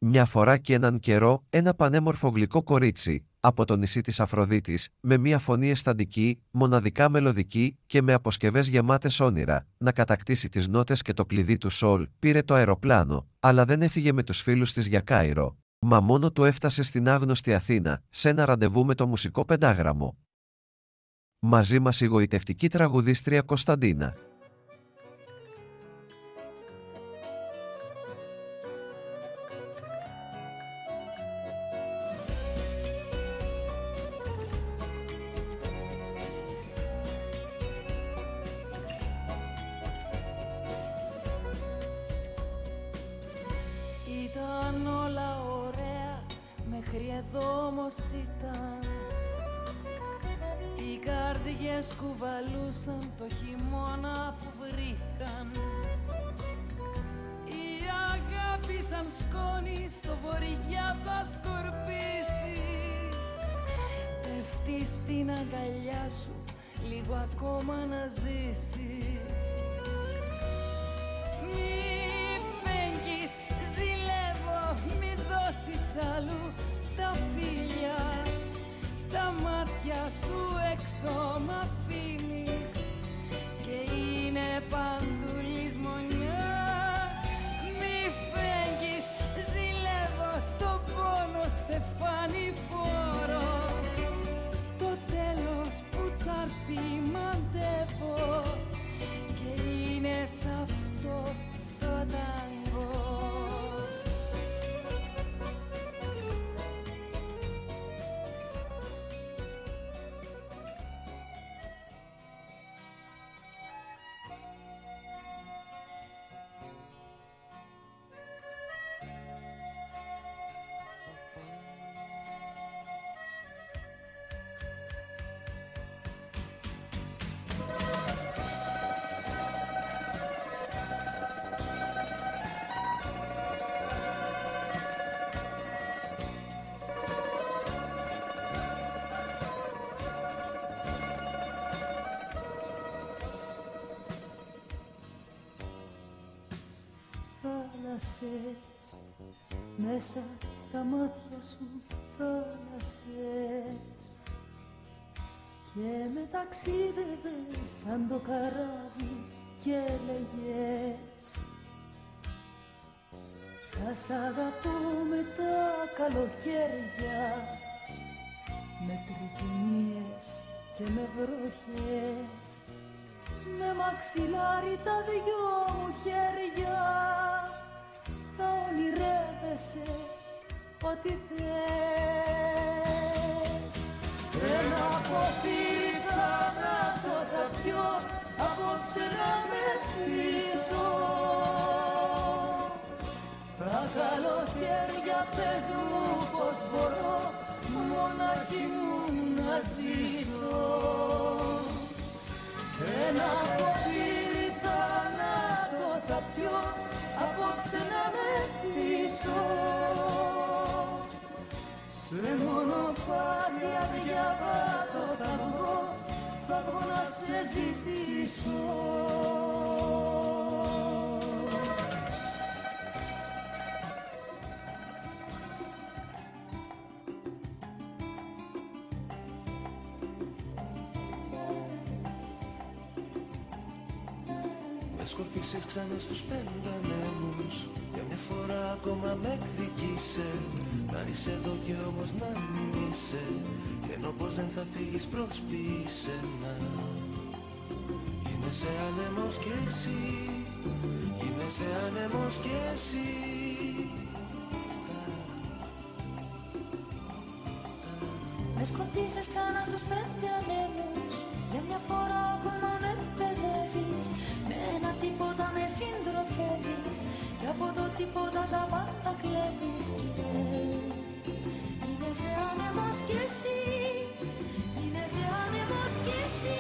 Μια φορά και έναν καιρό, ένα πανέμορφο γλυκό κορίτσι, από το νησί της Αφροδίτης, με μια φωνή αισθαντική, μοναδικά μελωδική και με αποσκευές γεμάτες όνειρα, να κατακτήσει τις νότες και το κλειδί του Σολ, πήρε το αεροπλάνο, αλλά δεν έφυγε με τους φίλους της για Κάιρο. Μα μόνο του έφτασε στην άγνωστη Αθήνα, σε ένα ραντεβού με το μουσικό πεντάγραμμο. Μαζί μας η γοητευτική τραγουδίστρια Κωνσταντίνα. Ήταν όλα ωραία, μέχρι εδώ όμως ήταν. Οι καρδιές κουβαλούσαν το χειμώνα που βρήκαν. Η αγάπη σαν σκόνη στο βορειά θα σκορπίσει. Πέφτει στην αγκαλιά σου, λίγο ακόμα να ζήσει. Αλλού τα φίλια, στα μάτια σου έξω μ' αφήνεις και είναι παντού λησμονιά. Μη φέγγεις, ζηλεύω το πόνο στεφάνι φόρο. Το τέλος που θα έρθει μαντεύω και είναι σ' αυτό το τάγκο. Θάλασσες, μέσα στα μάτια σου θάλασσες, και με ταξίδευες σαν το καράβι και λέγες θα σ' αγαπώ με τα καλοκαίρια, με τρικυμίες και με βροχές, με μαξιλάρι τα δυο μου χέρια. Θα ονειρεύεσαι ό,τι θες. Ένα ποτήρι θάνατο θα πιω, απόψε να με θύσω. Τα καλοκαίρια πες μου πως μπορώ μοναχή μου να ζήσω. Ένα ποτήρι θάνατο θα πιω, απόψε να με θύσω. Σε μονοπάτι αδιαβάτο θα βγω, θα βγω να σε ζητήσω. Με σκορπίσες ξανά στους πεντανέμους, για μια φορά ακόμα με εκδικήσε. Να είσαι εδώ και όμως να μην είσαι, και ενώ πως δεν θα φύγεις προς πίσαινα. Γίνεσαι άνεμος κι εσύ, γίνεσαι άνεμος κι εσύ. Με σκορπίσες ξανά στους πεντανέμους, για μια φορά ακόμα με παιδεύεις. Με ένα τίποτα με συντροφεύεις, και από το τίποτα τα πάντα κλέβεις. Γίνεσαι άνεμος κι εσύ, γίνεσαι άνεμος κι εσύ.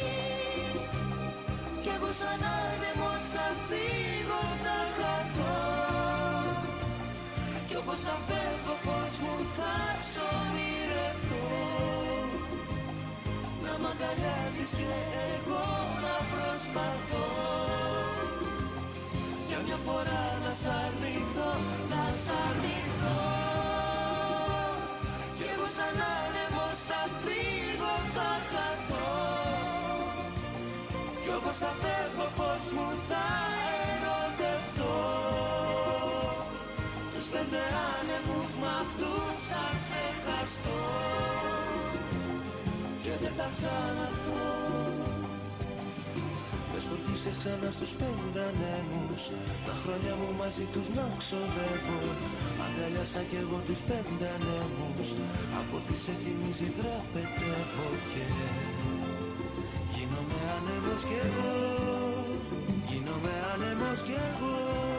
Κι εγώ σαν άνεμος θα φύγω, θα χαθώ. Κι όπως θα φεύγω φως μου θα σ' ονειρευτώ. Να μ' αγκαλιάζεις και εγώ να προσπαθώ. Για μια φορά να σ' αρνηθώ, να σ' αρνηθώ. θα φεύγω, πως μου θα ερωτευτώ. Τους 5 άνεμους μ' αυτούς θα ξεχαστώ και δεν θα ξαναρθώ. Με σκορπίσες ξανά στους 5 ανέμους, τα χρόνια μου μαζί τους να ξοδεύω. Αγκαλιάσα κι εγώ τους 5 ανέμους, από τι σε θυμίζει δραπετεύω. Και γίνομαι άνεμος κι εγώ, γίνομαι άνεμος κι εγώ.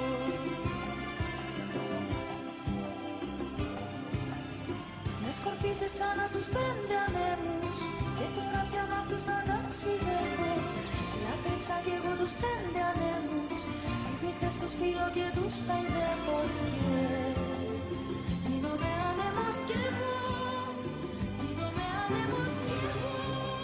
Με σκορπίσες ξανά στους 5 ανέμους, και τώρα πια μ' αυτούς θα ταξιδεύω. Λάτρεψα κι εγώ τους 5 ανέμους, τις νύχτες τους φύλλω και τους χαϊδεύω. Και γίνομαι άνεμος κι εγώ, γίνομαι άνεμος κι εγώ.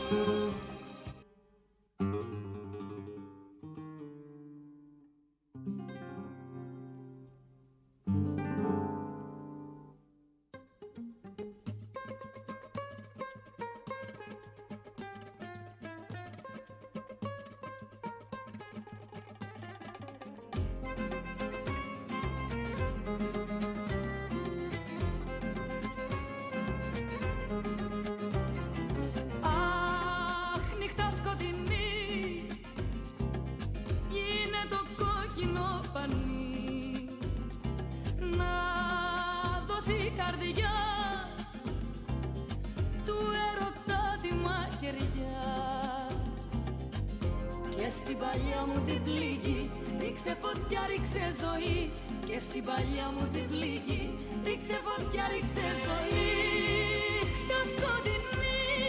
Στην παλιά μου την πληγή, ρίξε φωτιά, ρίξε ζωή. Και στην παλιά μου την πληγή, ρίξε φωτιά, ρίξε ζωή. Τα σκοτεινή,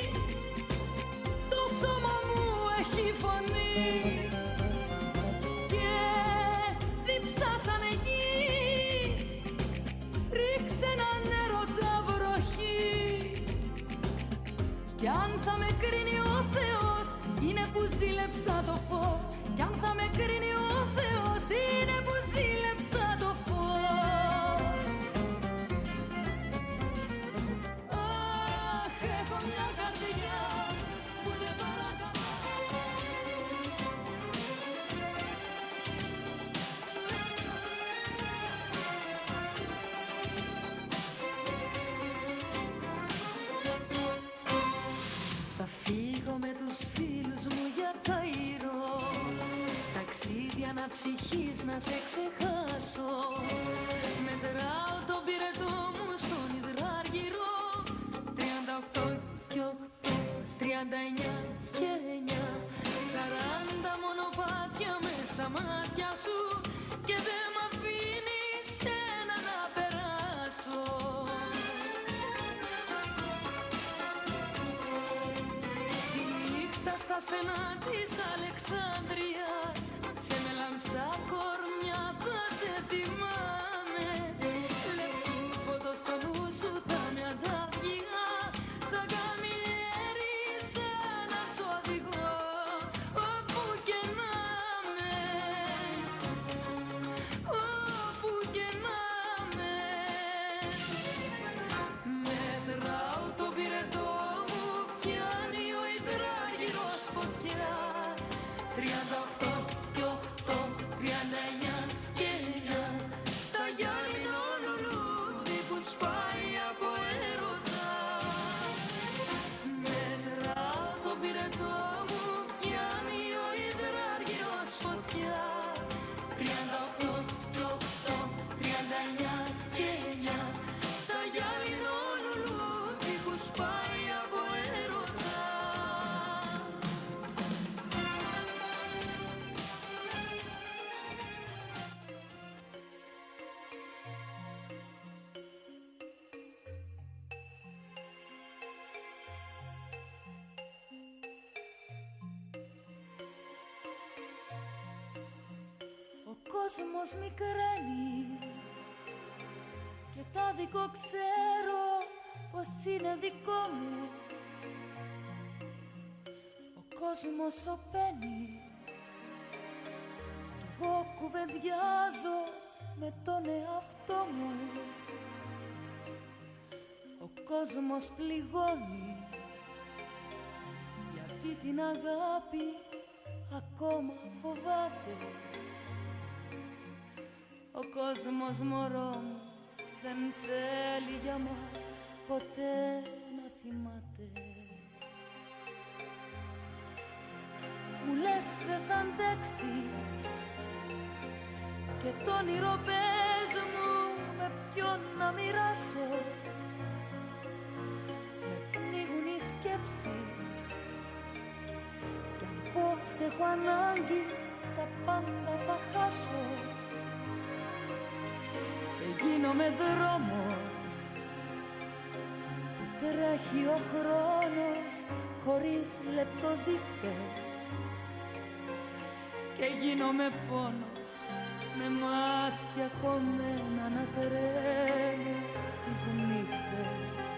το σώμα μου έχει φωνή και δίψα σαν γη. Ρίξε έναν έρωτα βροχή. Κι αν θα με κρίνει ο Θεός, είναι που ζήλεψα το φως. Κι αν θα με κρίνει ο Θεός, είναι που ζήλεψα το φως. Αχ, έχω μια καρδιά που δεν παρακαλώ. Θα φύγω με τους φίλους μου για Καϊρό, ταξίδια αναψυχής να σε ξεχάσω. Μετράω τον πυρετό μου στον υδράργυρο, 38 και 8, 39 και 9, 40 μονοπάτια μες στα μάτια σου και δεν μ' αφήνεις ένα να περάσω. Στα στενά της Αλεξάνδρειας, σε μελαμψά κορμιά θα σε θυμάμαι. Λευκή φωτό στο νου σου θα με αντάβγια, σαν καμιλιέρι σαν να σου οδηγώ όπου και να με, όπου και να με. Μετράω τον πυρετό μου, πιάνει ο υδράργυρος φωτιά, 38 και 8, 39 και 9, σαν γυάλινο λουλούδι που σπάει από έρωτα. Μετράω τον πυρετό μου, πιάνει ο υδράργυρος φωτιά, 38 και 8, 39 και 9, σαν γυάλινο λουλούδι που σπάει από έρωτα. Ο κόσμος μικραίνει και τα δικό ξέρω πως είναι δικό μου. Ο κόσμος σωπαίνει κι εγώ κουβεντιάζω με τον εαυτό μου. Ο κόσμος πληγώνει γιατί την αγάπη ακόμα φοβάται. Ο κόσμος, μωρό μου, δεν θέλει για μας ποτέ να θυμάται. Μου λες δεν θα αντέξεις και το όνειρο πες μου με ποιον να μοιράσω. Με πνίγουν οι σκέψεις κι αν πως έχω ανάγκη τα πάντα θα χάσω. Και γίνομαι δρόμος που τρέχει ο χρόνος χωρίς λεπτοδείκτες. Και γίνομαι πόνος με μάτια κομμένα να τρέμω τις νύχτες.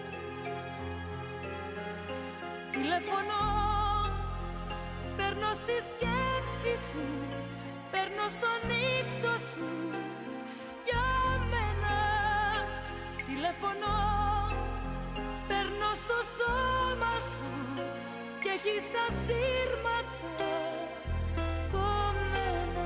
Τηλεφωνώ, παίρνω στη σκέψη σου, παίρνω στον ύπνο σου για μένα. Τηλεφωνώ, παίρνω στο σώμα σου και έχεις τα σύρματα κομμένα.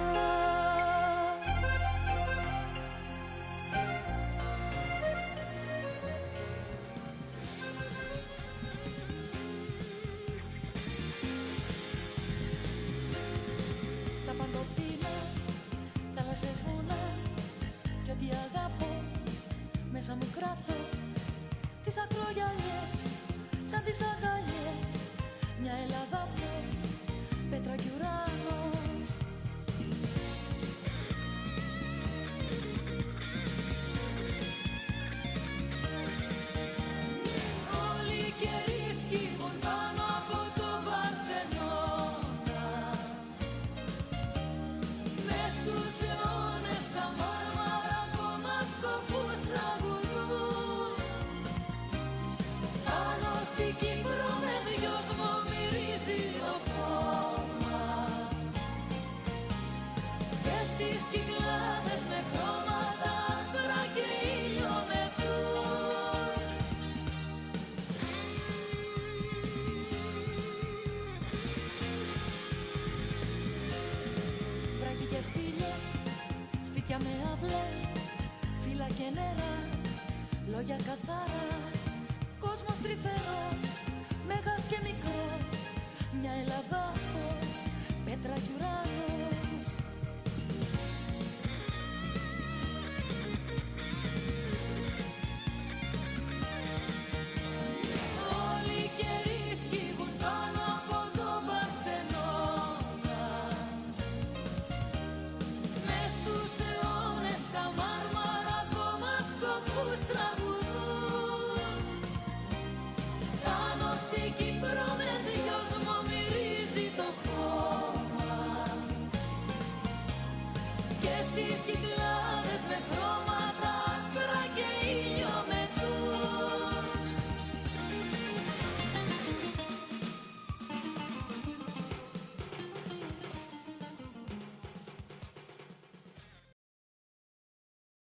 Τα παντοτίνα, θάλασσες, βουνά κι ό,τι αγάπω μέσα μου κράτω. Τις ακρογιαλιές, σαν τις αγκαλιές, μια Ελλάδα φως, πέτρα κι ουρανός. Όλοι οι καιροί σκύβουν πάνω από το Παρθενώνα. Μες στους αιώνες τα μάρμαρα ακόμα σκοπούς τραγουδούν. Πάνω στην Κύπρο με δυόσμο μυρίζει το χώμα και στις Κυκλάδες με χρώματα άσπρα και ήλιο μεθούν. Βράχοι και σπήλιες, σπίτια με αυλές, φύλλα και νερά, λόγια καθαρά. Κόσμος τρυφερός, μέγας και μικρός, μια Ελλάδα φως, πέτρα κι ουρανός.